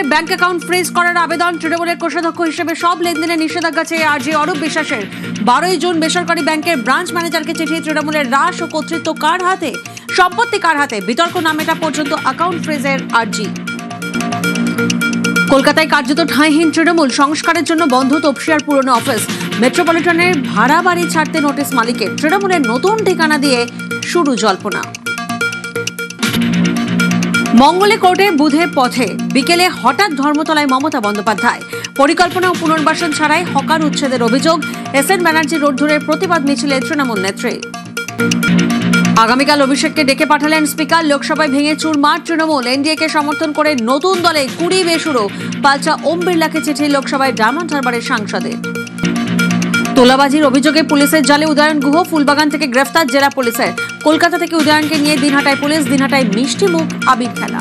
Bank account freeze করার আবেদন। তৃণমূলের কোষাধ্যক্ষ হিসেবে সব লেনদেনে নিষেধাজ্ঞা চেয়ে আরজি অরূপ বিশ্বাসের। 12 জুন বেসরকারি ব্যাংকের ব্রাঞ্চ ম্যানেজারকে চিঠি। তৃণমূলের রাশ ও কর্তৃত্ব কার হাতে, সম্পত্তি কার হাতে, বিতর্ক না মেটা পর্যন্ত অ্যাকাউন্ট ফ্রিজের আরজি। কলকাতায় কার্যত ঠাঁইহীন তৃণমূল। সংস্কারের জন্য বন্ধ তপসিয়ার পুরনো অফিস। মেট্রোপলিটনের ভাড়া বাড়ি ছাড়তে নোটিশ মালিকের। তৃণমূলের নতুন ঠিকানা দিয়ে শুরু জল্পনা। মঙ্গলে কোর্টে, বুধে পথে। বিকেলে হঠাৎ ধর্মতলায় মমতা বন্দ্যোপাধ্যায়। পরিকল্পনা ও পুনর্বাসন ছাড়াই হকার উচ্ছেদের অভিযোগ। এসএন ব্যানার্জি রোড ধরে প্রতিবাদ মিছিলে তৃণমূল নেত্রী। আগামীকাল অভিষেককে ডেকে পাঠালেন স্পিকার। লোকসভায় ভেঙে চুরমার তৃণমূল। এনডিএকে সমর্থন করে নতুন দলে 20 বেসুরো। পাল্টা ওম বিড়লাকে চিঠি লোকসভায় ডায়মন্ড হারবারের সাংসদের। তোলাবাজির অভিযোগে পুলিশের জালে উদয়ন গুহ। ফুলবাগান থেকে গ্রেফতার জেলা পুলিশের। কলকাতা থেকে উদয়নকে নিয়ে দিনহাটায় পুলিশ। দিনহাটায় মিষ্টি মুখ, আবির খেলা।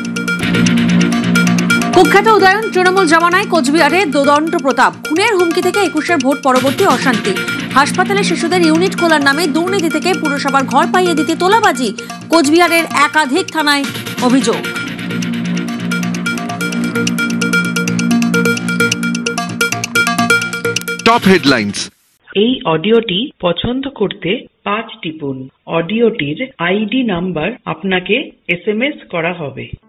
কুখ্যাত উদয়ন তৃণমূল জামানায় কোচবিহারে দোদণ্ড প্রতাপ। খুনের হুমকি থেকে 21-এর ভোট পরবর্তী অশান্তি। হাসপাতালে শিশুদের ইউনিট খোলার নামে দুর্নীতি থেকে পুরসভার ঘর পাইয়ে দিতে তোলাবাজি। কোচবিহারের একাধিক থানায় অভিযোগ। Top headlines. এই অডিওটি পছন্দ করতে 5 টিপুন। অডিওটির আইডি নাম্বার আপনাকে SMS করা হবে।